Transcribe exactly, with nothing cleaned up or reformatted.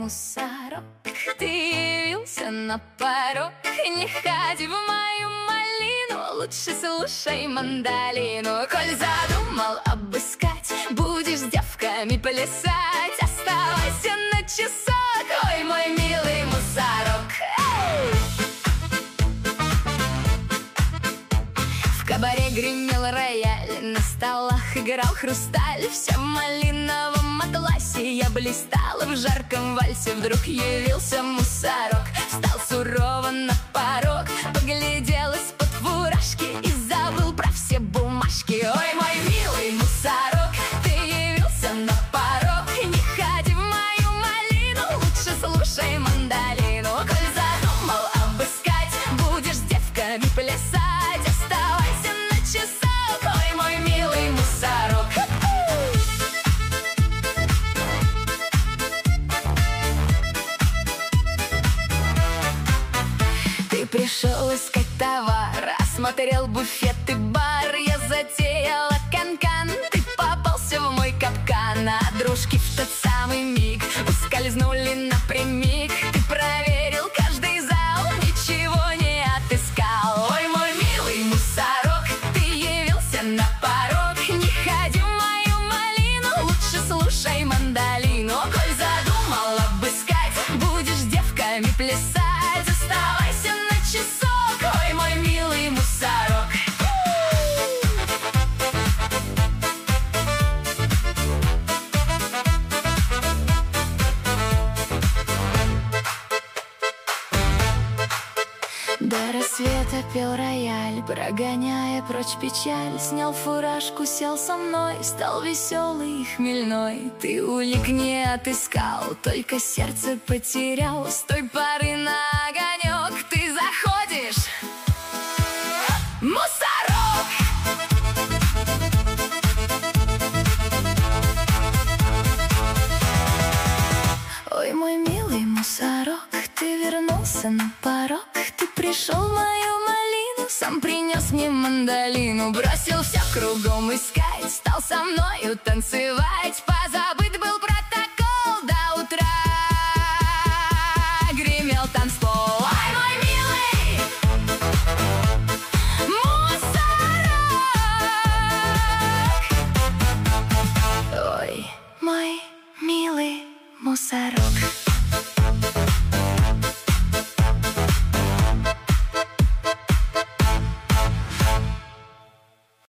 мусорок, ты явился на порог. Не ходи в мою малину, лучше слушай мандолину. Коль задумал обыскать, будешь с девками плясать, оставайся на часок, ой, мой милый мусорок. Эй! В кабаре гремел рояль, на столах играл хрусталь. Вся в малиновом атласе я блистала в жарком вальсе. Вдруг явился мусорок, встал сурово на порог, поглядел из-под фуражки и забыл про все бумажки. Ой, мой милый мусорок, ты явился на порог. Не ходи в мою малину, лучше слушай мандолину. Коль задумал обыскать, будешь с девками плясать, оставайся на часок, ой, мой милый мусорок. Ты пришел искать товар, осмотрел буфет и бар. Я затеяла канкан, ты попался в мой капкан. А дружки в тот самый миг ускользнули напрямик. Ты проверил каждый зал, ничего не отыскал. Ой, мой милый мусорок, ты явился на порог. Не ходи в мою малину, лучше слушай мандолину. Коль задумал обыскать, будешь с девками плясать, оставайся на часок, ой, мой милый мусорок. До рассвета пел рояль, прогоняя прочь печаль. Снял фуражку, сел со мной, стал веселый и хмельной. Ты улик не отыскал, только сердце потерял. С той поры на огонек ты заходишь, мусорок! Ой, мой милый мусорок, ты вернулся на порог. Ты пришел в мою малину, сам принес мне мандолину. Бросил все кругом искать, стал со мною танцевать, позабыть